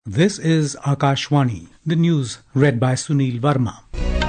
This is Akashvani, the news read by Sunil Verma.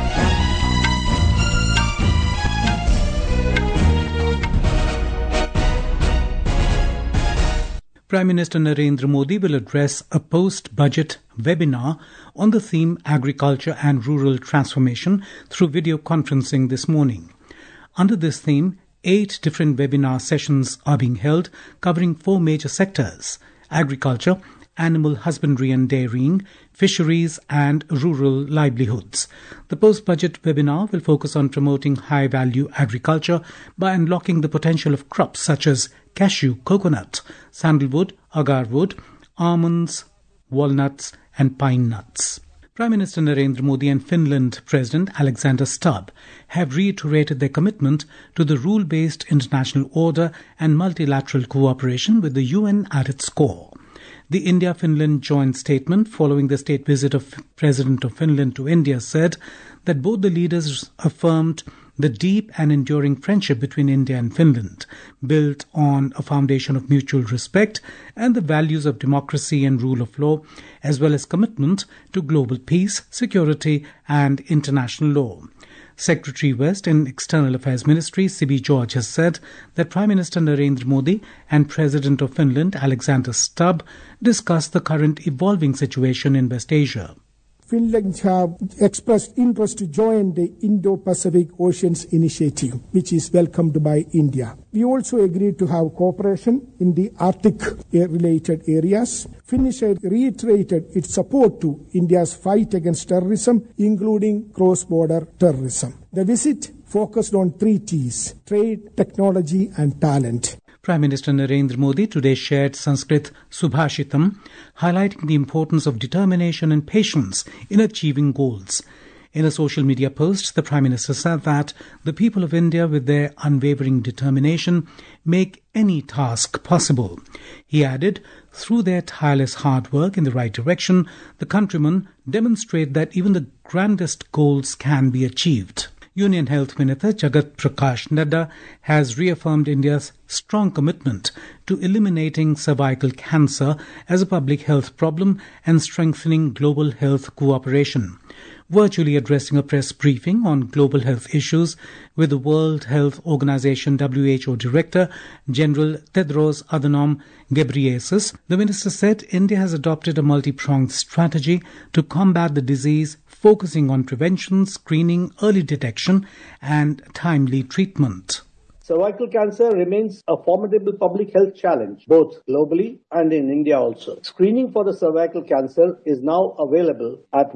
Prime Minister Narendra Modi will address a post-budget webinar on the theme Agriculture and Rural Transformation through video conferencing this morning. Under this theme, 8 different webinar sessions are being held covering 4 major sectors: agriculture, animal husbandry and dairying, fisheries and rural livelihoods. The post-budget webinar will focus on promoting high-value agriculture by unlocking the potential of crops such as cashew, coconut, sandalwood, agarwood, almonds, walnuts and pine nuts. Prime Minister Narendra Modi and Finland President Alexander Stubb have reiterated their commitment to the rule-based international order and multilateral cooperation with the UN at its core. The India-Finland joint statement following the state visit of President of Finland to India said that both the leaders affirmed the deep and enduring friendship between India and Finland, built on a foundation of mutual respect and the values of democracy and rule of law, as well as commitment to global peace, security and international law. Secretary West in External Affairs Ministry C.B. George has said that Prime Minister Narendra Modi and President of Finland Alexander Stubb discussed the current evolving situation in West Asia. Finland have expressed interest to join the Indo-Pacific Oceans Initiative, which is welcomed by India. We also agreed to have cooperation in the Arctic-related areas. Finnish reiterated its support to India's fight against terrorism, including cross-border terrorism. The visit focused on 3 T's: trade, technology and talent. Prime Minister Narendra Modi today shared Sanskrit Subhashitam, highlighting the importance of determination and patience in achieving goals. In a social media post, the Prime Minister said that the people of India, with their unwavering determination, make any task possible. He added, through their tireless hard work in the right direction, the countrymen demonstrate that even the grandest goals can be achieved. Union Health Minister Jagat Prakash Nadda has reaffirmed India's strong commitment to eliminating cervical cancer as a public health problem and strengthening global health cooperation. Virtually addressing a press briefing on global health issues with the World Health Organization WHO Director General Tedros Adhanom Ghebreyesus, the minister said India has adopted a multi-pronged strategy to combat the disease, focusing on prevention, screening, early detection and timely treatment. Cervical cancer remains a formidable public health challenge, both globally and in India also. Screening for the cervical cancer is now available at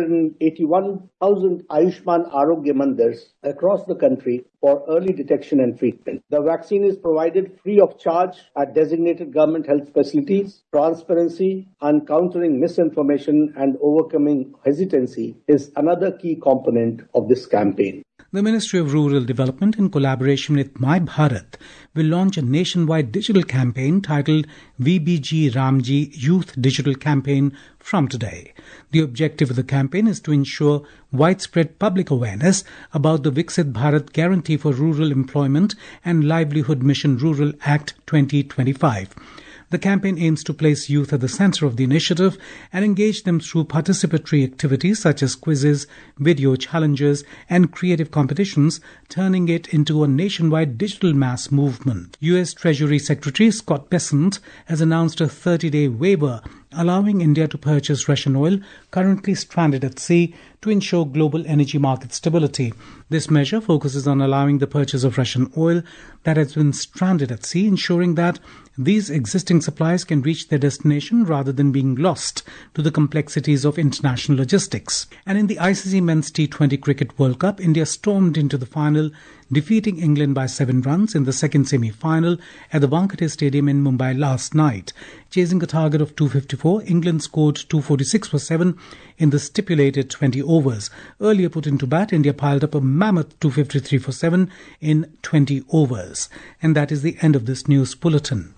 181,000 Ayushman Arogya Mandirs across the country for early detection and treatment. The vaccine is provided free of charge at designated government health facilities. Transparency and countering misinformation and overcoming hesitancy is another key component of this campaign. The Ministry of Rural Development, in collaboration with My Bharat, will launch a nationwide digital campaign titled VBG Ramji Youth Digital Campaign from today. The objective of the campaign is to ensure widespread public awareness about the Viksit Bharat Guarantee for Rural Employment and Livelihood Mission Rural Act 2025. The campaign aims to place youth at the center of the initiative and engage them through participatory activities such as quizzes, video challenges, and creative competitions, turning it into a nationwide digital mass movement. U.S. Treasury Secretary Scott Bessent has announced a 30-day waiver allowing India to purchase Russian oil currently stranded at sea to ensure global energy market stability. This measure focuses on allowing the purchase of Russian oil that has been stranded at sea, ensuring that these existing supplies can reach their destination rather than being lost to the complexities of international logistics. And in the ICC Men's T20 Cricket World Cup, India stormed into the final, defeating England by 7 runs in the second semi-final at the Wankhede Stadium in Mumbai last night. Chasing a target of 254, England scored 246 for 7 in the stipulated 20 overs. Earlier put into bat, India piled up a mammoth 253 for 7 in 20 overs. And that is the end of this news bulletin.